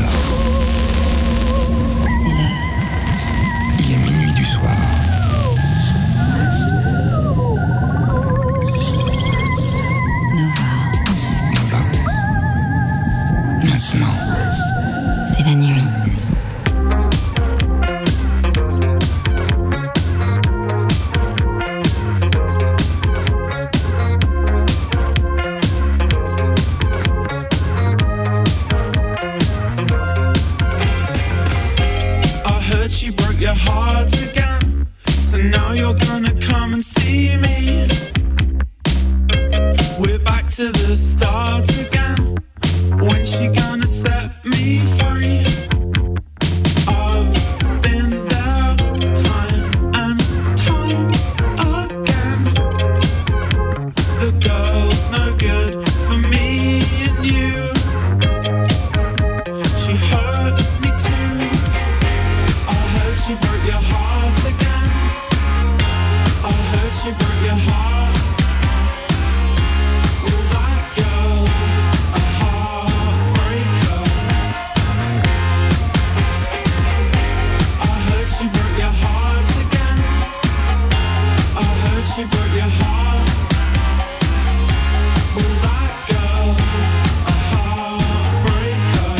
C'est l'heure. Il est minuit du soir. Nova. Nova. Maintenant. C'est la nuit. She broke your heart again, so now you're gonna come and see me. We're back to the start again. When's she gonna set me free? I've been there time and time again. The girl's no good for me and you. She hurts me too. She broke your heart again. I heard she broke your heart. Well, that girl's a heartbreaker. I heard she broke your heart again. I heard she broke your heart. Well, that girl's a heartbreaker.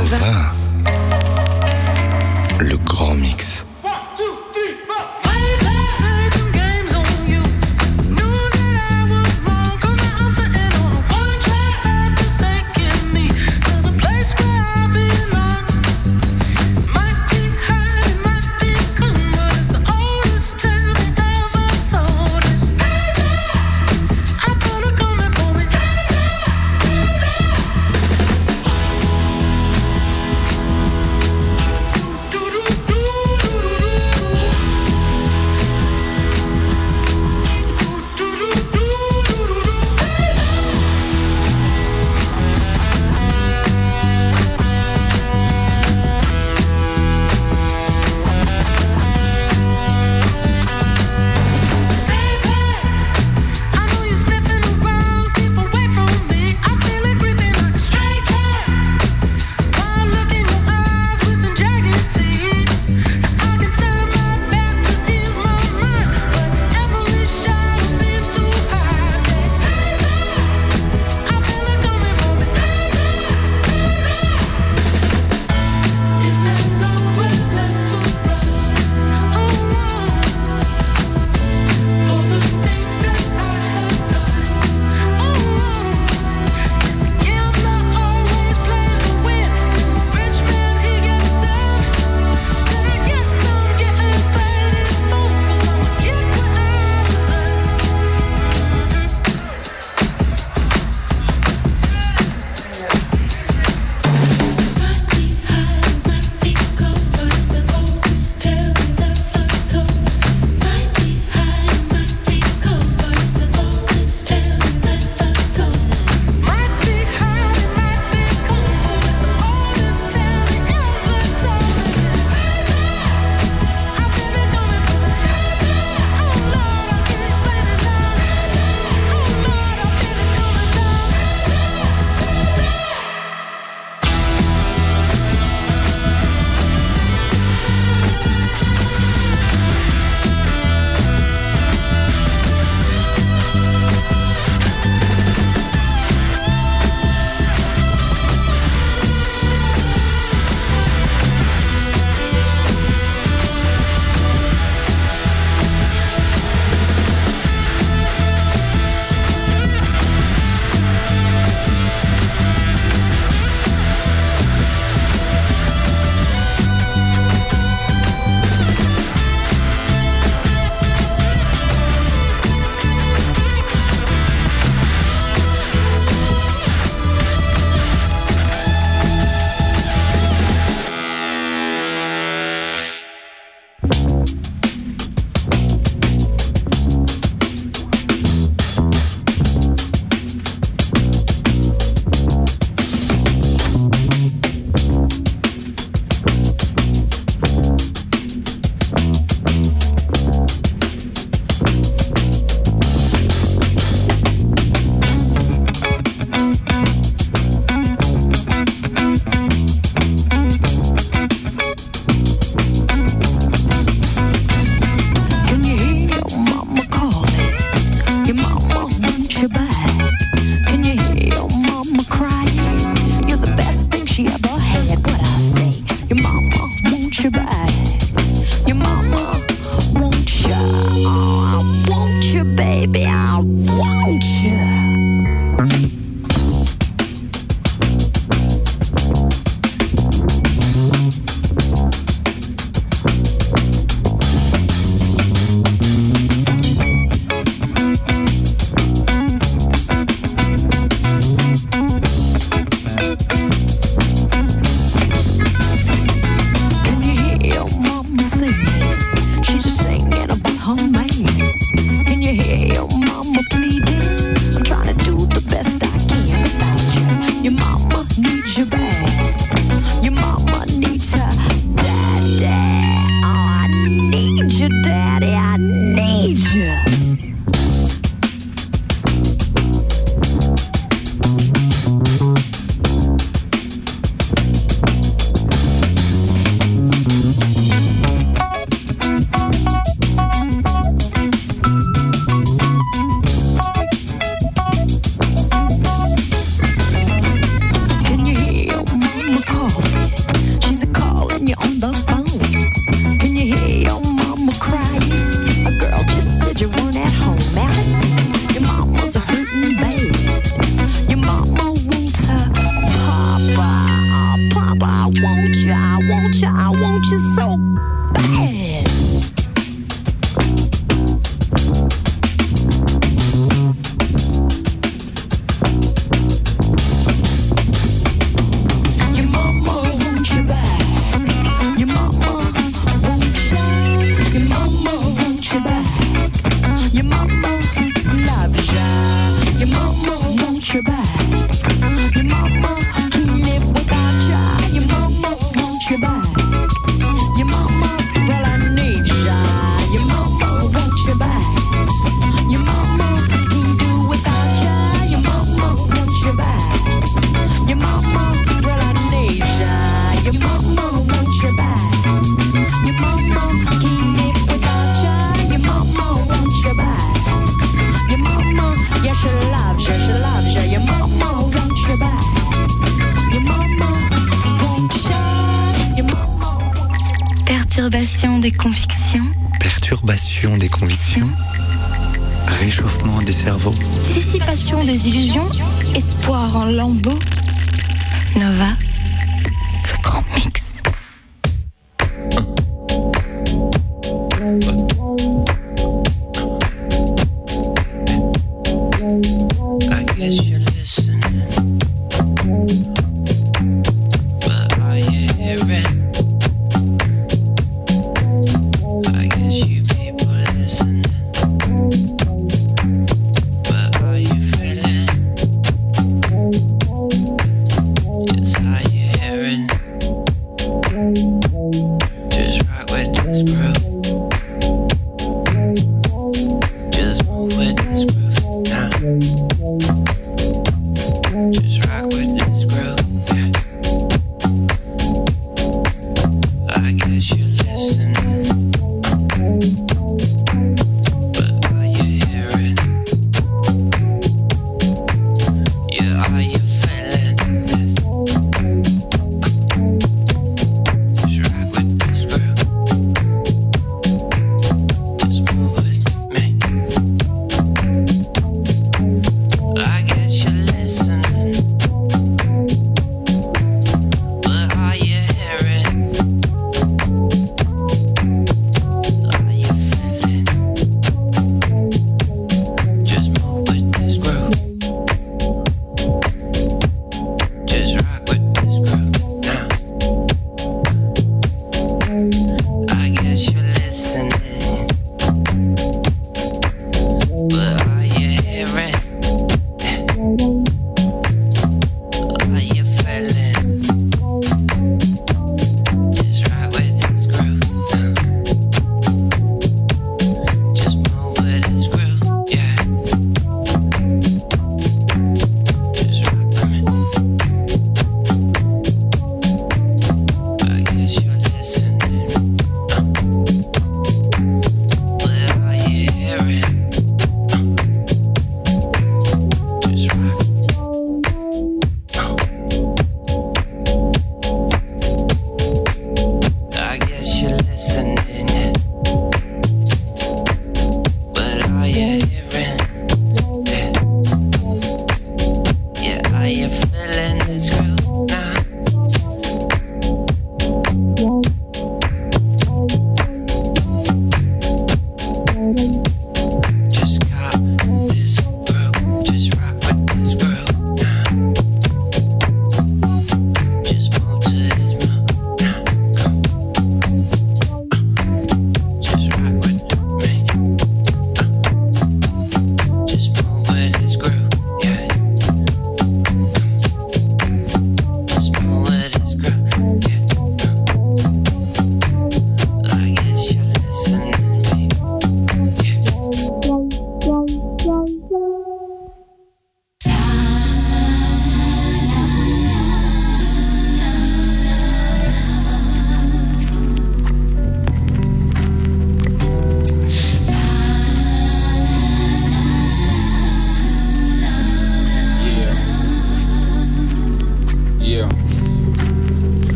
Nova, le grand mix. She's a calling you on the phone. Can you hear your mama crying? A girl just said you weren't at home. Out your mama's hurting bad. Your mama wants her papa. Oh, papa, I want you, I want you, I want you so bad. Your mama wants you back. Your mama wants you. Your mama wants you back. Your mama loves you. Your mama wants you back. Your mama can't live without you. Your mama wants you back. Your mama, well, I need you. Your mama wants you back. Your mama can't do without you. Your mama wants you back. Your mama, well, I need you. Your mama wants you back. Your mama can't live without you. Your mama wants you back. Your mama, yeah, she loves you, she loves you. Your mama wants you back. Your mama wants you. Your mama. Perturbation des convictions, Perturbation des convictions. Réchauffement des cerveaux. dissipation des illusions, espoir en lambeaux. Nova, le grand mix. I guess you're listening, but are you hearing? I guess you people listening, but are you feeling? Just how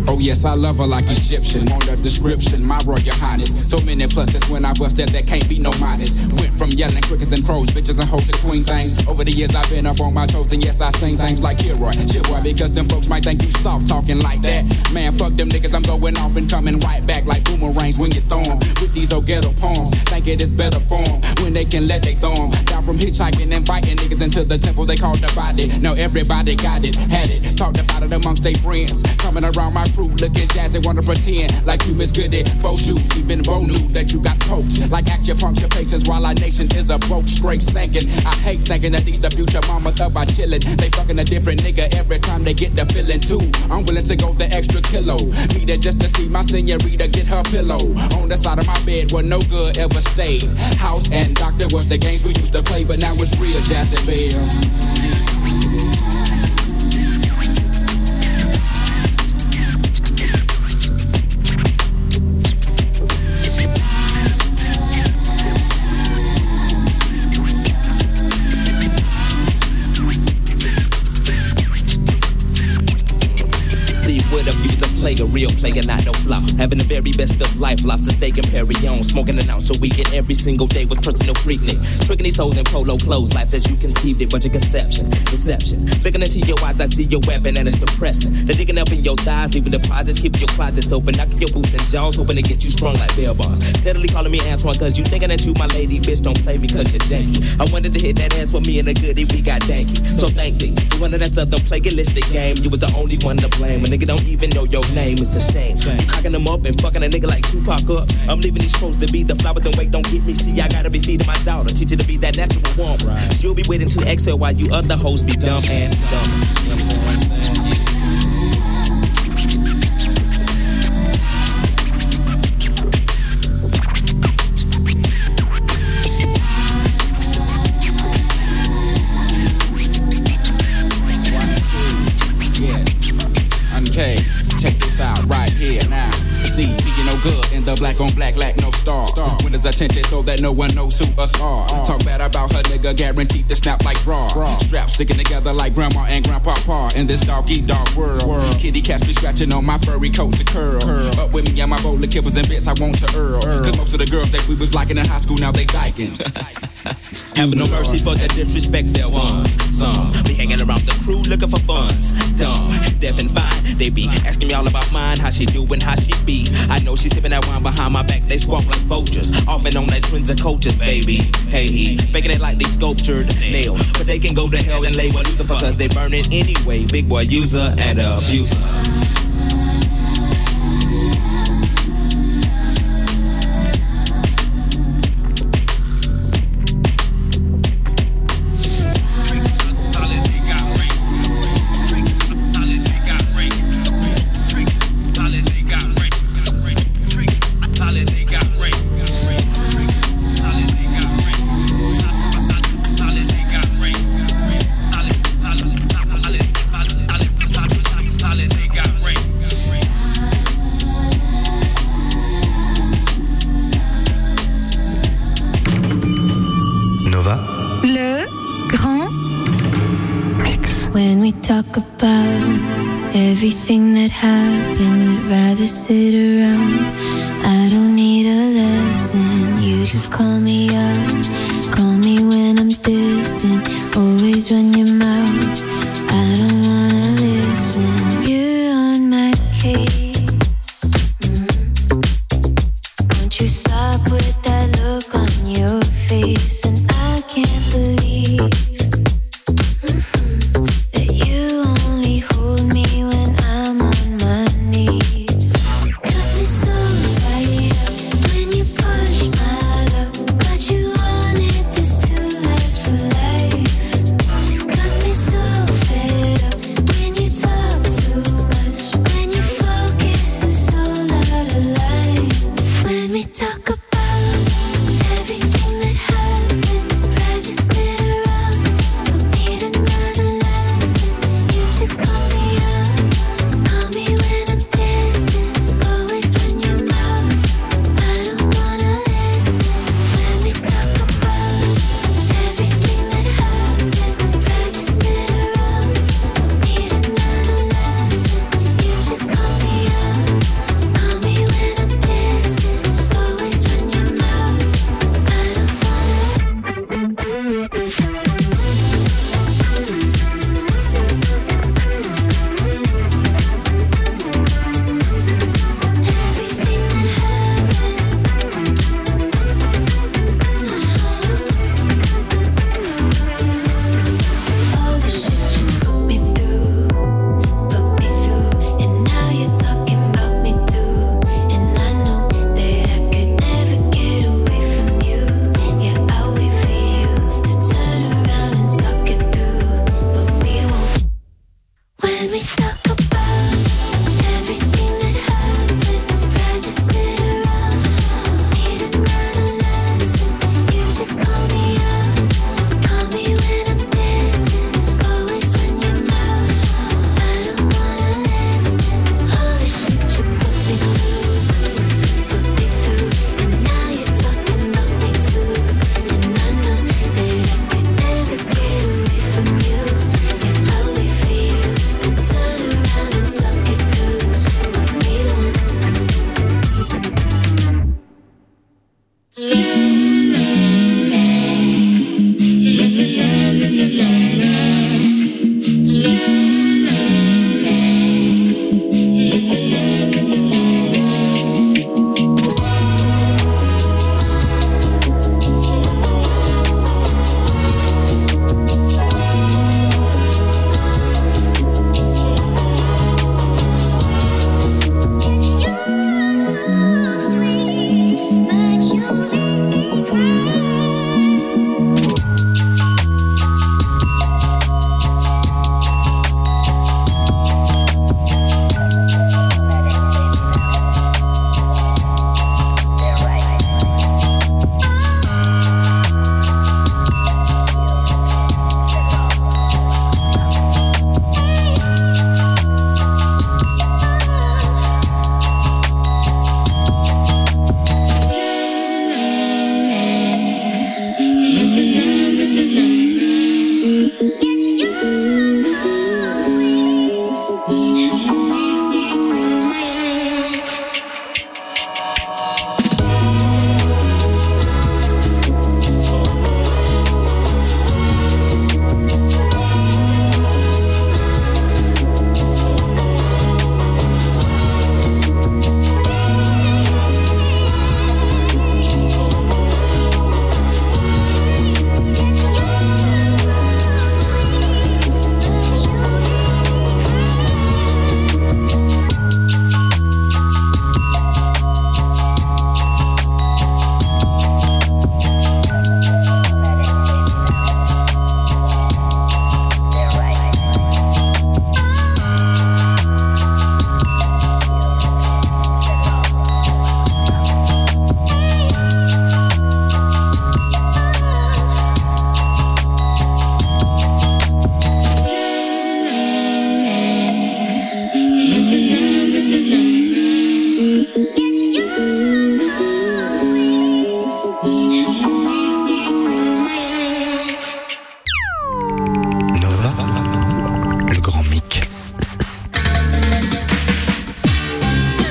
Oh yes, I love her like Egyptian. On the description, my royal highness. So many pluses when I bust that, there can't be no minus. Went from yelling crickets and crows, bitches and hoes to queen things. Over the years I've been up on my toes, and yes I sing things like Kilroy, chill boy, because them folks might think you soft talking like that. Man, fuck them niggas, I'm going off and coming right back like boomerangs when you throw 'em. With these old ghetto poems, think it is better form when they can let they throw 'em. Down from hitchhiking and biting niggas into the temple they call the body. Now everybody got it, had it, talked about it amongst their friends. Coming around my crew looking jazzy, wanna pretend like you Miss Goody. Faux shoes, even Bo knew that you got poked. Like acupuncture patients while our nation is a broke, straight sinking. I hate thinking that these the future mamas up by chillin'. They fucking a different nigga every time they get the feeling too. I'm willing to go the extra kilo. Me there just to see my senorita get her pillow. On the side of my bed where no good ever stayed. House and doctor was the games we used to play, but now it's real Jazzy Belle. A real player, not no flop. Having the very best of life, lobster steak and Perry on. Smoking an ounce a weekend every single day with personal freaknik. Tricking these hoes in polo clothes, life as you conceived it, but your conception, deception. Looking into your eyes, I see your weapon and it's depressing. They're digging up in your thighs, leaving deposits, keeping your closets open, knocking your boots and jaws, hoping to get you strong like bell bars. Steadily calling me Antoine, cause you thinking that you my lady, bitch, don't play me cause you're janky. I wanted to hit that ass with me and a goodie, we got danky. So thank me. You wanted that southern plagiaristic game, you was the only one to blame. A nigga don't even know your name, it's a shame. You cocking them up and fucking a nigga like Tupac up. I'm leaving these clothes to be the flowers and wait, don't get me. See, I gotta be feeding my daughter, teach her to be that natural woman. Right. She'll be waiting to exhale while you other hoes be dumb and dumb. You know what I'm saying? Check this out right here now. See, being no good in the black on black lack no star. Winners attention so that no one knows who us are. Talk bad about her nigga, guaranteed to snap like raw. Straps sticking together like grandma and grandpa in this dog eat dog world. Kitty cats be scratching on my furry coat to curl. Up with me and my bowl of kibbles and bits I want to earl. Cause most of the girls that we was liking in high school now they dyking. Having no mercy for the disrespect there ones. Some be hanging around the crew looking for funds. Dumb, deaf and fine. They be asking me all about mine, how she doing, how she be. I know she sipping that wine behind my back. They squawk like vultures, off and on like twins and coaches, baby. Hey, faking it like they sculptured nails, but they can go to hell and label Lucifer cause they burn it anyway. Big boy user and abuser. Talk about everything that happened, we'd rather sit around. I don't need a lesson, you just call me out. Call me when I'm distant, always run your mouth. I don't wanna listen, you're on my case. Won't you stop with that look on your face? And I can't believe hold me when I'm on my knees. Got me so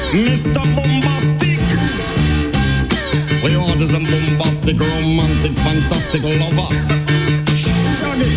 Mr. Bombastic. We want is a bombastic, romantic, fantastic lover. Shaggy.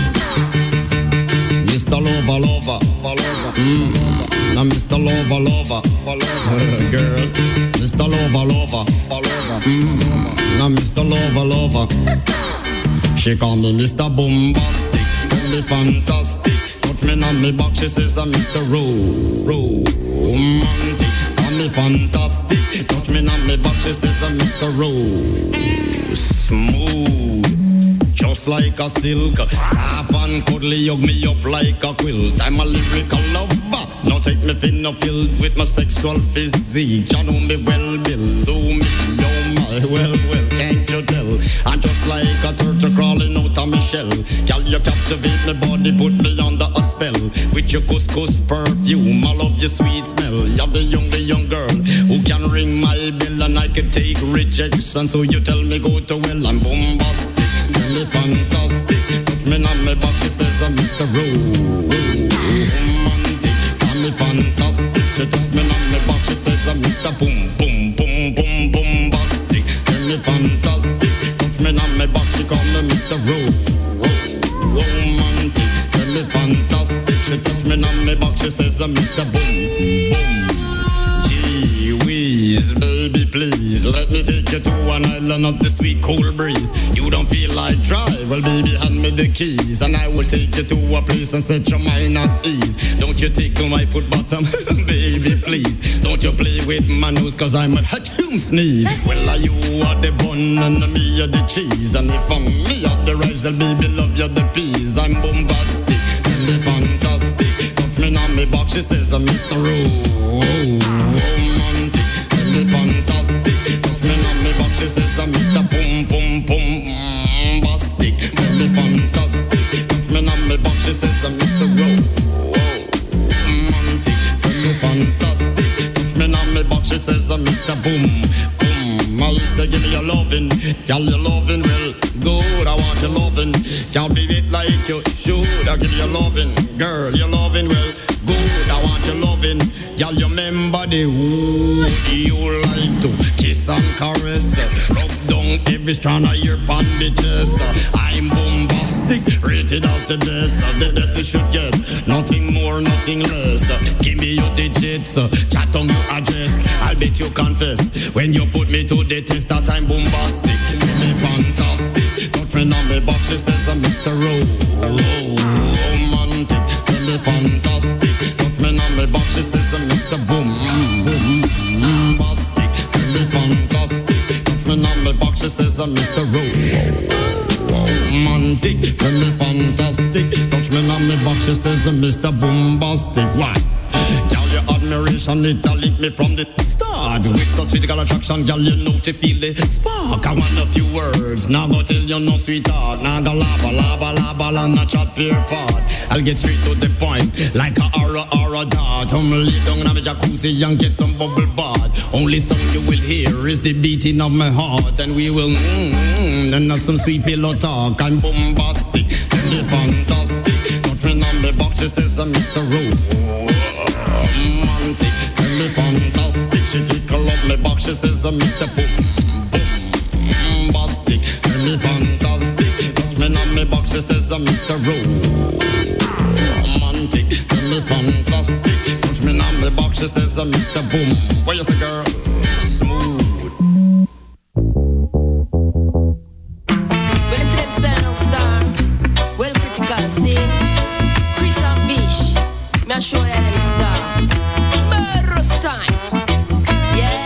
Mr. Lover, lover, lover. Now Mr. Lover, lover, lover. Girl. Mr. Lover, lover, lover. Now Mr. Lover, lover. She call me Mr. Bombastic. Tell me fantastic. Touch me on me back, she says I'm Mr. Romantic. Call me fantastic. Touch me on me back, she says I'm Mr. Smooth. Just like a silk, soft and cuddly, hug me up like a quilt. I'm a lyrical lover. Now take me thin or filled with my sexual physique. You know me well, Bill. Do me, oh my, well, can't you tell? I'm just like a turtle crawling out of my shell. Girl, you captivate my body, put me under a spell. With your couscous perfume, I love your sweet smell. You're the young girl who can ring my bell, and I can take rejection. So you tell me go to well, I'm bombastic. Tell me fantastic. Touch me on my back, she says I'm Mr. Romantic. Tell me fantastic. She touch me on my back, she says I'm Mr. Boom, boom, boom, boom, bombastic. Tell me fantastic. Touch me on my back, she call me Mr. Romantic. Tell me fantastic. She touch me on my back, she says I'm Mr. Boom, boom. Gee whiz, baby, please let me take you to an island of the sweet cool breeze. You don't feel like drive? Well, baby, hand me the keys, and I will take you to a place and set your mind at ease. Don't you tickle my foot bottom, baby, please. Don't you play with my nose, cause I'm a hatchoon sneeze. Well, you are the bun and me are the cheese, and if I'm me are the rice, well, baby, love you the peas. I'm bombastic, tell me fantastic. Touch me on me box, she says I'm Mr. Romantic. Tell me fantastic. Touch me on me box, she says I'm Mr. Boom, boom, boom. Bastic. Tell me fantastic. Touch me on me box, she says I'm Mr. Romantic. Tell me fantastic. Touch me on me box, she says I'm Mr. Boom, boom. I used to give me your loving. Girl, your loving well good. I want your loving. Can't be it like you should. I give you your loving. Girl, your loving well good. I want your loving. Girl, you remember the wood you like to kiss and caress. Rub down every strand of your bandages. I'm bombastic, rated as the best. The best you should get, nothing more, nothing less. Give me your digits, chat on your address. I'll bet you confess when you put me to the test that I'm bombastic. Tell me fantastic. Touch me on me box, she says I'm Mr. Romantic. Tell me fantastic. Touch me on me box, she says I'm Mr. Boom, boom, bastic. Tell me fantastic. Touch me on me box, she says I'm Mr. Romantic. Tell me fantastic. Touch me on me box, she says I'm Mr. Bombastic. Why? Girl, your admiration, it linked me from the start. With such physical attraction, girl, you know to feel the spark. I want a few words, now go tell you no sweetheart. Now go laba, not chat pure fart. I'll get straight to the point, like a aura dart. Lay down in a jacuzzi and get some bubble bath. Only sound you will hear is the beating of my heart. And we will and have some sweet pillow talk. I'm bombastic, tell me fantastic. Touch me on the box, she says I'm Mr. Romantic. Tell me fantastic. She tickle up my box, she says I'm Mr. Bombastic. Tell me fantastic. Touch me on my box, she says I'm Mr. Romantic. Tell me fantastic. Touch me on my box, she says I'm Mr. Boom. What you say, girl? Smooth. Well, it's them Style Star. Well, critical, see. Chris and Bish. Me a show them the star. Burros time. Yeah.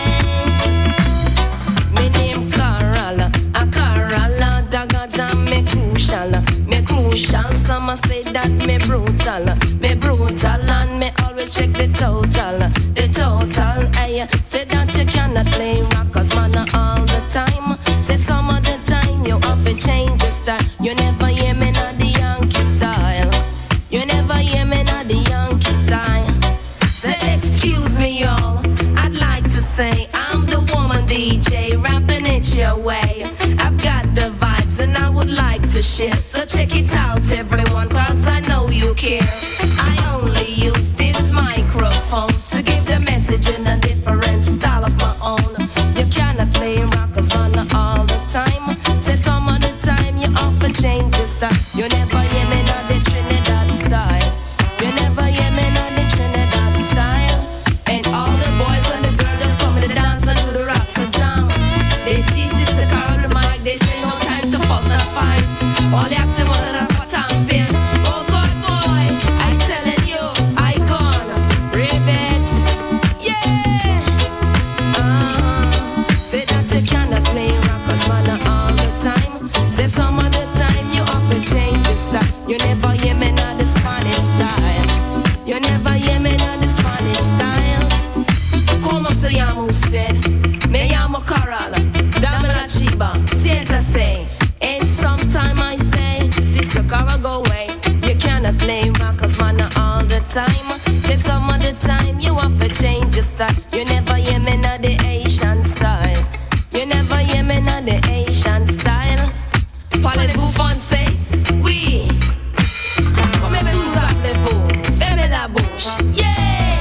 Me name Carala. A Carala. Dagada me crucial. Some a say that me brutal. And me always check the total. Ay, say that you cannot play rockers, man, all the time. Say some of the time you have to change your style. You never hear me not the Yankee style. You never hear me not the Yankee style. Say excuse me, y'all. I'd like to say I'm the woman DJ rapping it your way. I've got the vibes and I would like to share. So check it out, everyone, cause I know you care. I only use this microphone to give the message in a different style. You never hear me not the Trinidad style. You never hear me not the Trinidad style. And all the boys and the girls just come to dance and do the rocks and jam. They see Sister Carol the mic, they say no time to fuss and fight. All they ask them all of that for tamping. Oh God boy, I telling you, I gone ribbit. Yeah. Say that you cannot play rockers man all the time. Say some of the time you have to change the style. You never hear me not the Spanish style. You never hear me not the Spanish style. Como se llama usted? Me llamo Carol. Dame la chiba, siéntase. And sometime I say, Sister Carol, go away. You cannot play rockers man all the time. Say some of the time you have to change your style. You never hear me not the Asian style. You never hear me not the Asian style. Parlez-vous français? Oui. Comme vous savez-vous? Fermez la bouche. Yeah.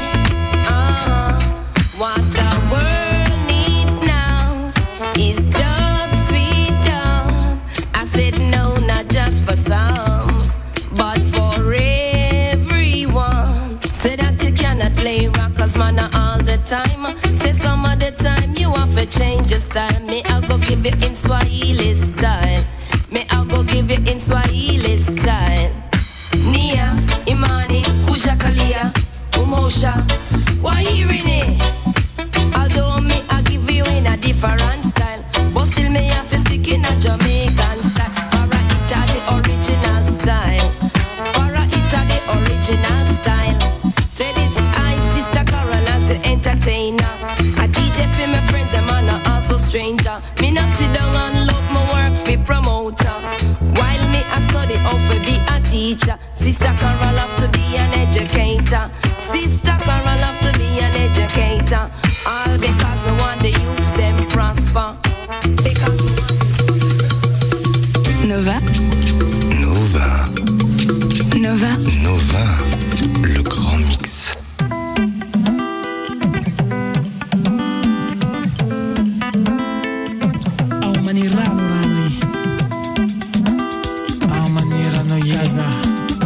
What the world needs now is dub, sweet dub. I said no, not just for some, but for everyone. Say that you cannot play rockers man all the time. Say some of the time you have to change your style. Me I'll go give you in Swahili style. Me I'll go give you in Swahili style. Nia, Imani, Ujakalia, Umosha, why hearing it? Although me I give you in a different style, but still me have to stick in a Jamaican style. Farah Ita the original style. Farah Ita the original style. Said it's I, Sister Carol, as your entertainer. A DJ for my friends, them and also stranger. Me not sit down and love my work for promoter. While me I study how to be a teacher. Sister Carol have to be an educator. Sister Carol have to be an educator. All because me want the youths them prosper. Because Nova. Nova. Nova. Nova. Le grand mix. Au manirano rano yi. Au manirano yi. Kaza.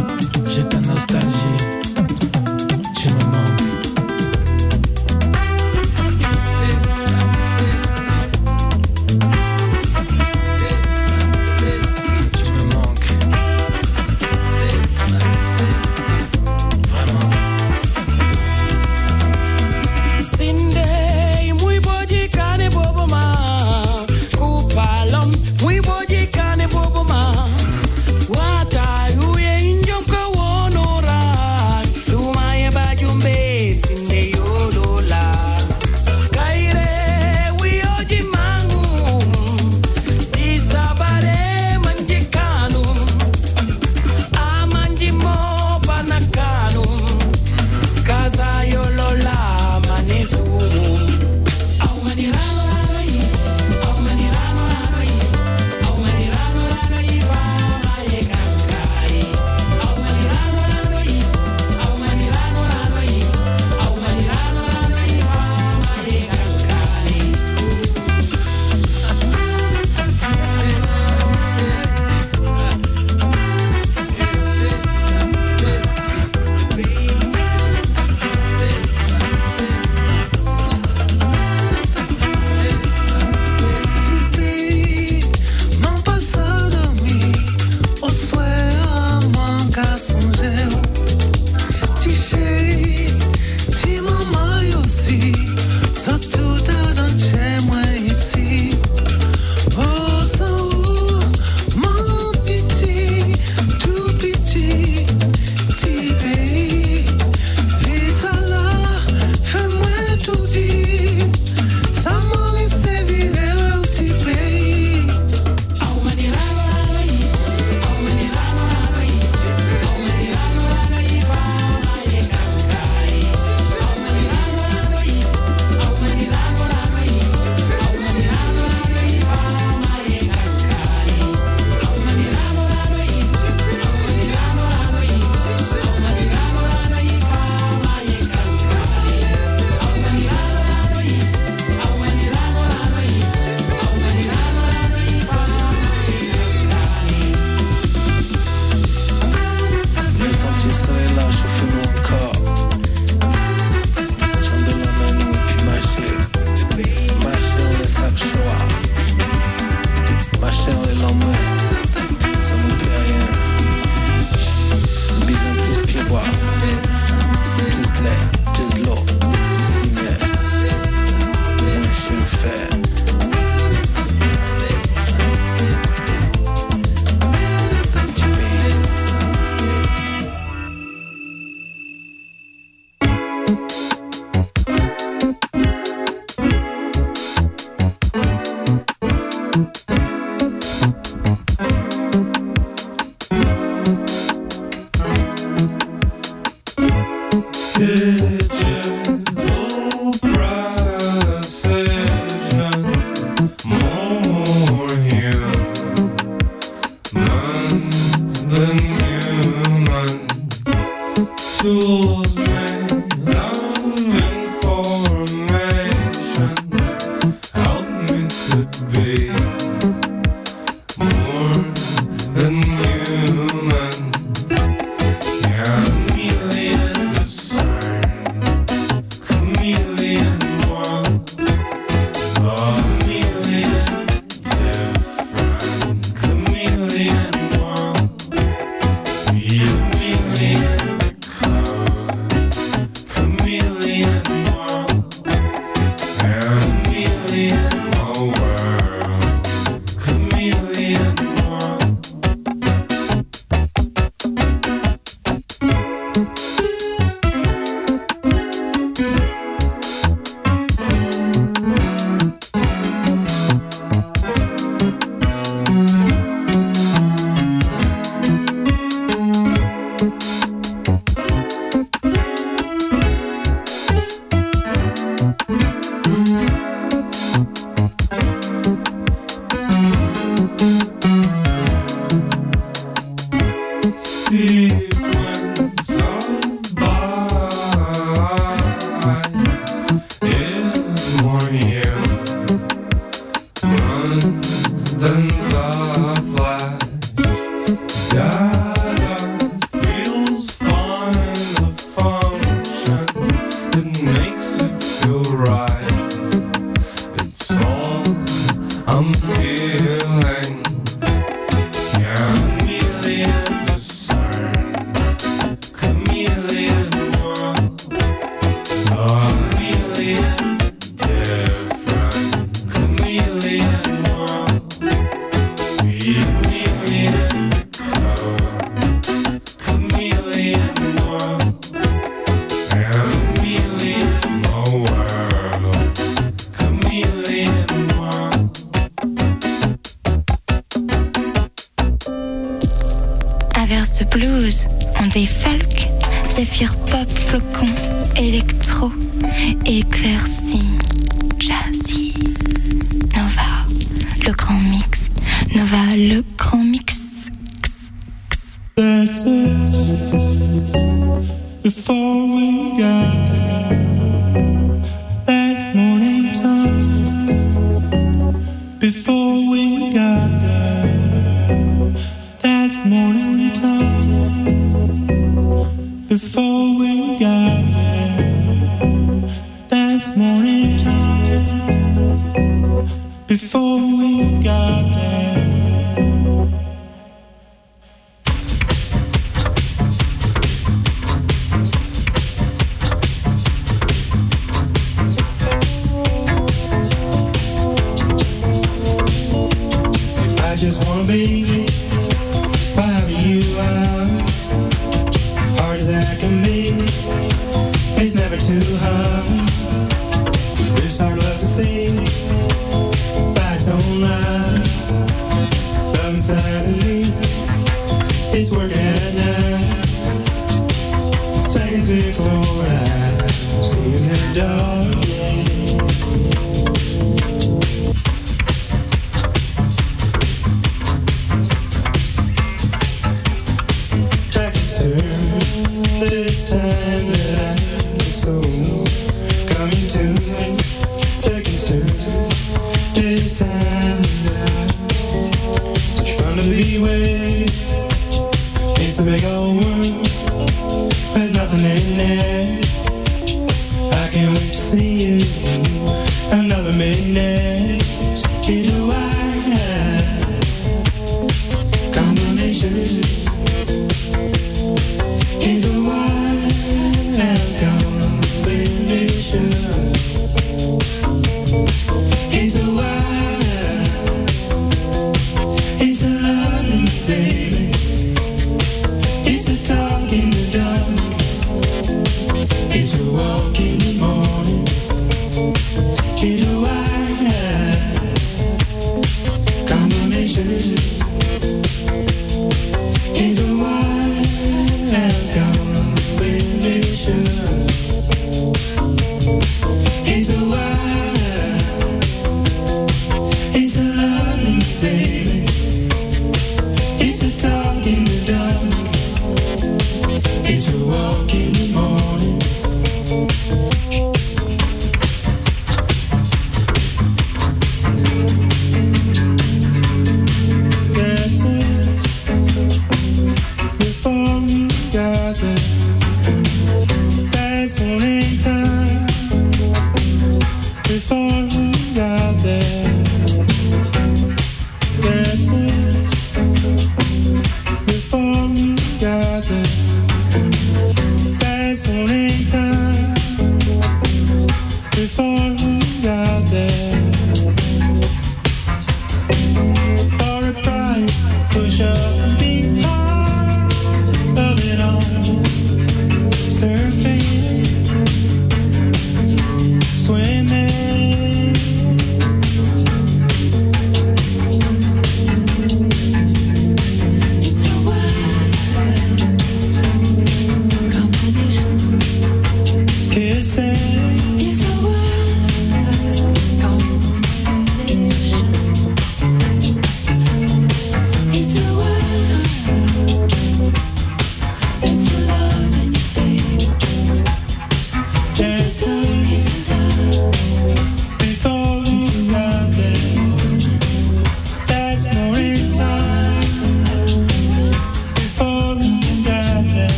Swimming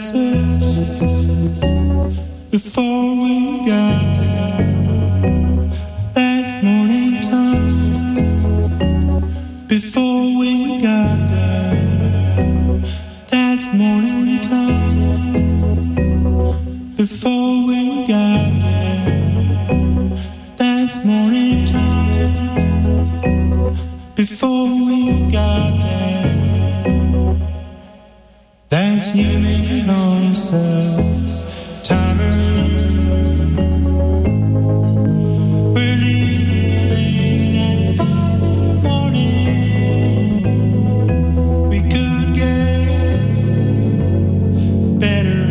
that's us. Before we got there, that's morning time. Before we got there, that's morning time. Before we got there, that's morning time. Before we got there, that's human answer. Timer, we're leaving at 5 in the morning. We could get better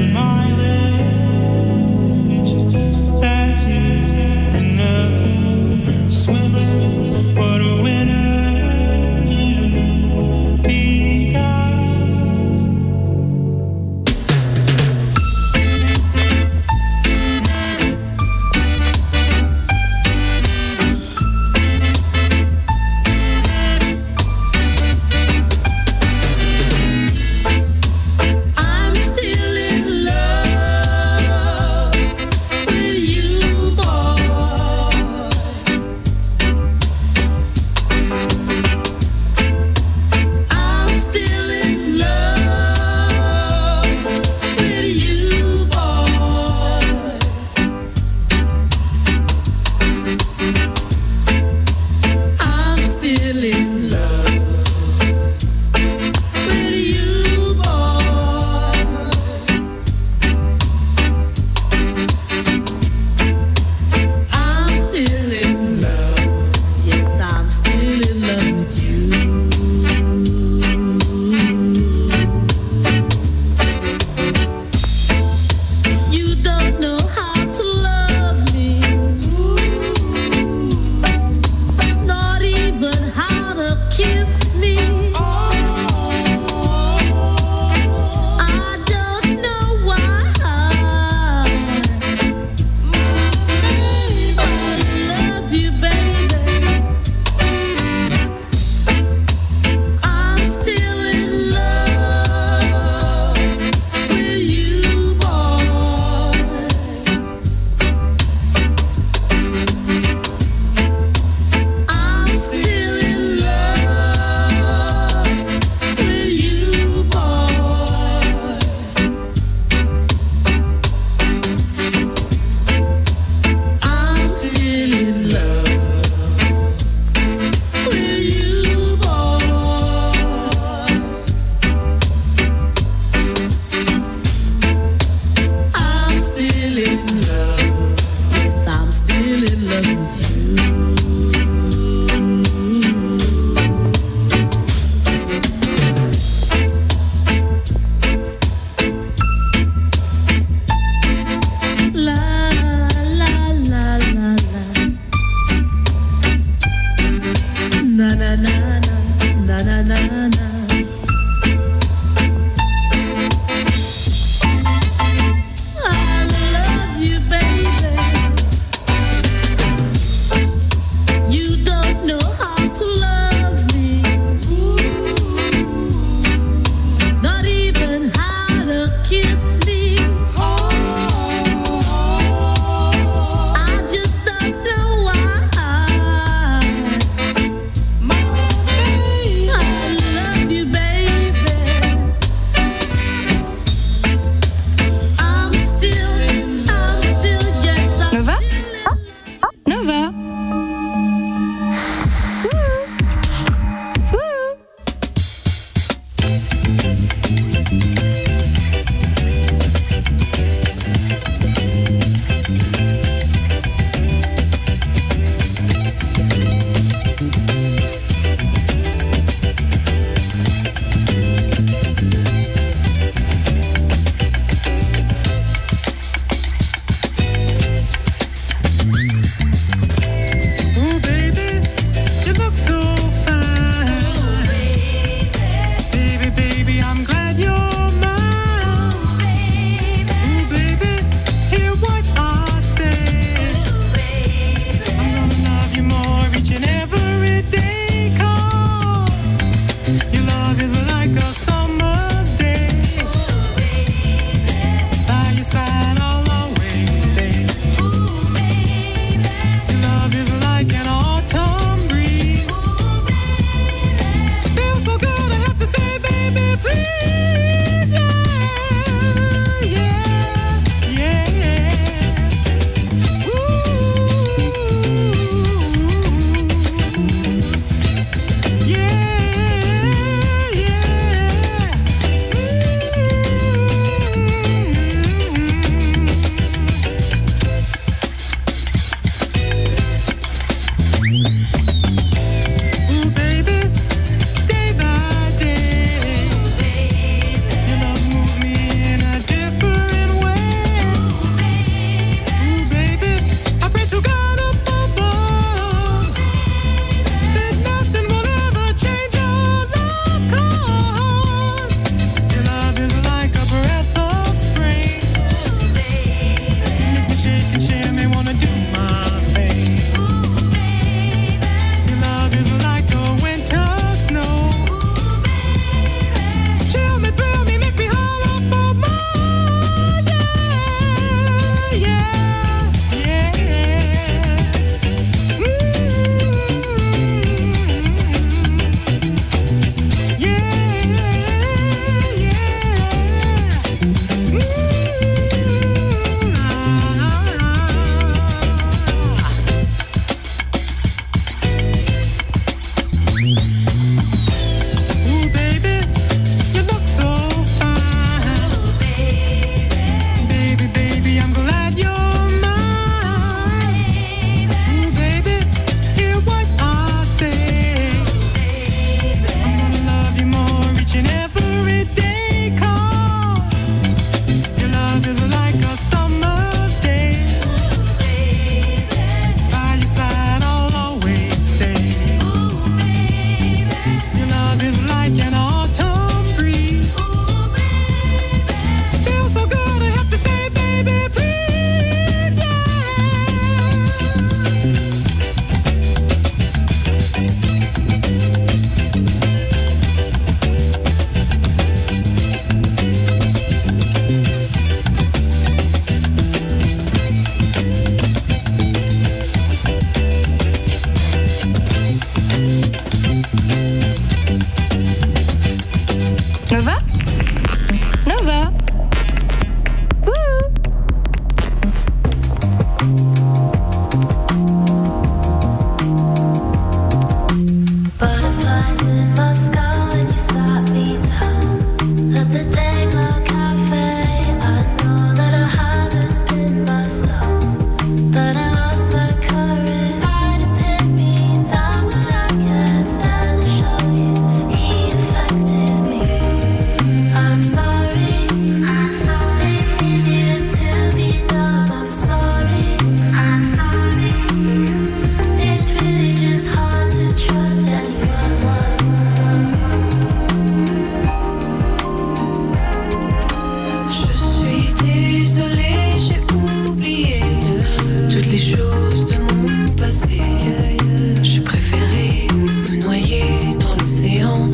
mileage. That's it. And the pool swimmer, what a winner you got.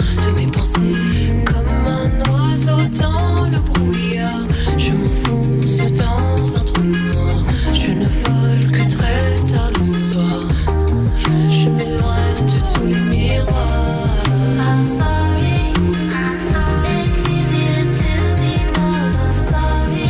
de mes pensées. Comme un oiseau dans le brouillard, je m'enfonce dans un trou noir. Je ne vole que très tard le soir. Je m'éloigne de tous les miroirs. I'm sorry, it's easier to be numb. I'm sorry,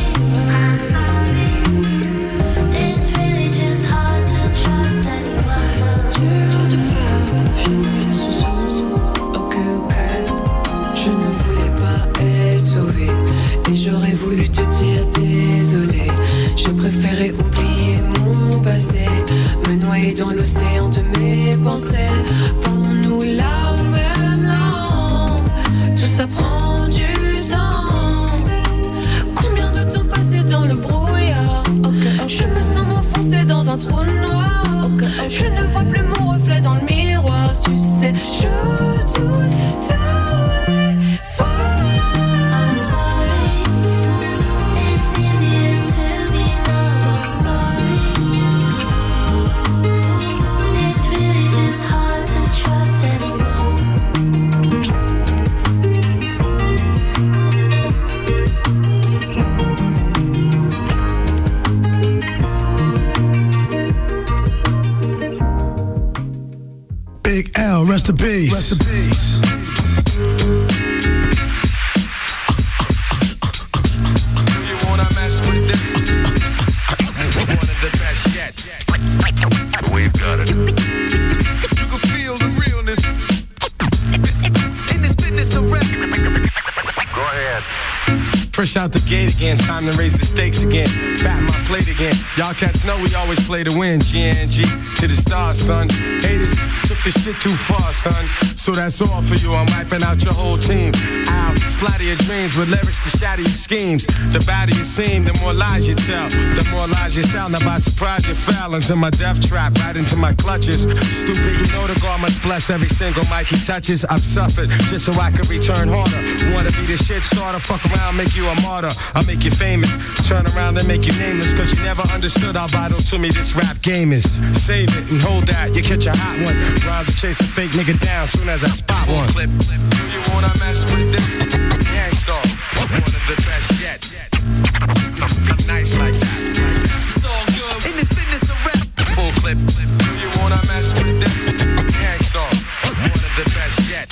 it's really just hard to trust anyone. C'est dur de faire confiance. Ok, je ne voulais pas être sauvée et j'aurais voulu te dire désolé. J'ai préféré oublier mon passé, me noyer dans l'océan de mes pensées. Parlons-nous là ou même là, tout ça prend du temps. Combien de temps passé dans le brouillard? Je me sens m'enfoncer dans un trou noir. Je ne vois plus mon reflet dans le miroir. Tu sais, je doute tous les soirs. I'm sorry, it's easier to be numb. I'm sorry, it's really just hard to trust anyone. Big L, rest in peace. Rest in peace. You wanna mess with this? One of the best yet. We've got it. You can feel the realness in this business of rap. Go ahead. Fresh out the gate again, time to raise the stakes again. Fatten my plate again. Y'all cats know we always play to win. GNG to the stars, son. Haters took this shit too far, son. So that's all for you. I'm wiping out your whole team. I'll splatter your dreams with lyrics to shatter your schemes. The badder you seem, the more lies you tell. The more lies you sound. Now by surprise you fell into my death trap, right into my clutches. Stupid, you know the God must bless every single mic he touches. I've suffered just so I could return harder. Wanna be the shit starter? Fuck around, make you a martyr. I'll make you famous. Turn around and make you nameless. Cause you never understood how vital to me this rap game is. Save it and hold that, you catch a hot one. Rhymes to chase a fake nigga down soon as I spot one. Clip. You wanna mess with this? Gangstar, one of the best yet. Nice like that. It's all good in this business of rap. Full clip. You wanna mess with this? Gangstar, one of the best yet.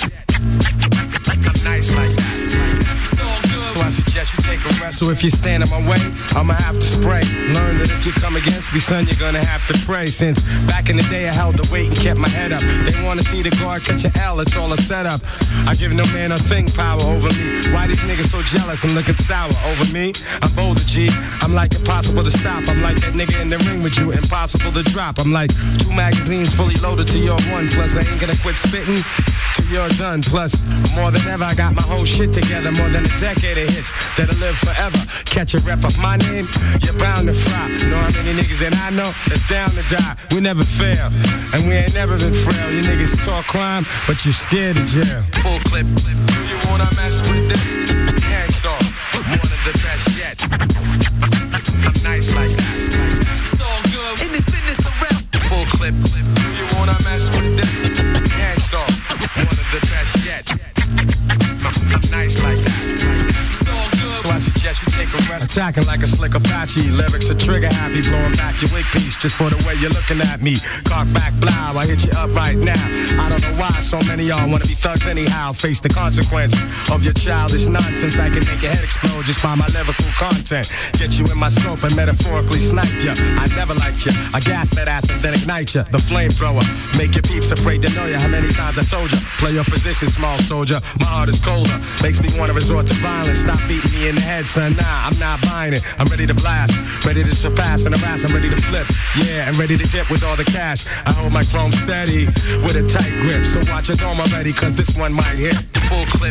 Nice like that. It's all good. So I suggest you take a rest. So if you stand in my way, I'ma have to spray. Learn that if you come against me, son, you're gonna have to pray. Since back in the day I held the weight and kept my head up. They wanna see the guard catch an L, it's all a setup. I give no man a thing power over me. Why these niggas so jealous and looking sour over me? I'm bolder, G. I'm like impossible to stop. I'm like that nigga in the ring with you, impossible to drop. I'm like 2 magazines fully loaded to your 1. Plus I ain't gonna quit spitting till you're done. Plus, more than ever, I got my whole shit together. More than a decade of hits that'll live forever. Catch a rep of my name, you're bound to fry. Know how many niggas that I know that's down to die. We never fail, and we ain't never been frail. You niggas talk crime, but you scared of jail. Full clip. You wanna mess with this? Gangstar, one of the best yet. Nice like that. It's all good in this business of rap. Full clip. You wanna mess with this? Gangstar, one of the best yet. Nice like that. It's all good. So I suggest you take a rest. Attacking like a slick Apache. Lyrics are trigger happy. Blowing back your wig piece just for the way you're looking at me. Cock back, blow. I hit you up right now. I don't know why so many y'all wanna be thugs anyhow. Face the consequence of your childish nonsense. I can make your head explode just by my lyrical content. Get you in my scope and metaphorically snipe ya. I never liked you. I gas that ass and then ignite ya. The flamethrower. Make your peeps afraid to know ya. How many times I told ya? Play your position, small soldier. My heart is colder. Makes me wanna resort to violence. Stop beating me in the head, son. Nah, I'm not buying it. I'm ready to blast. Ready to surpass and harass. I'm ready to flip. Yeah, and ready to dip with all the cash. I hold my chrome steady with a tight grip. So watch your dome already, cause this one might hit. Full clip.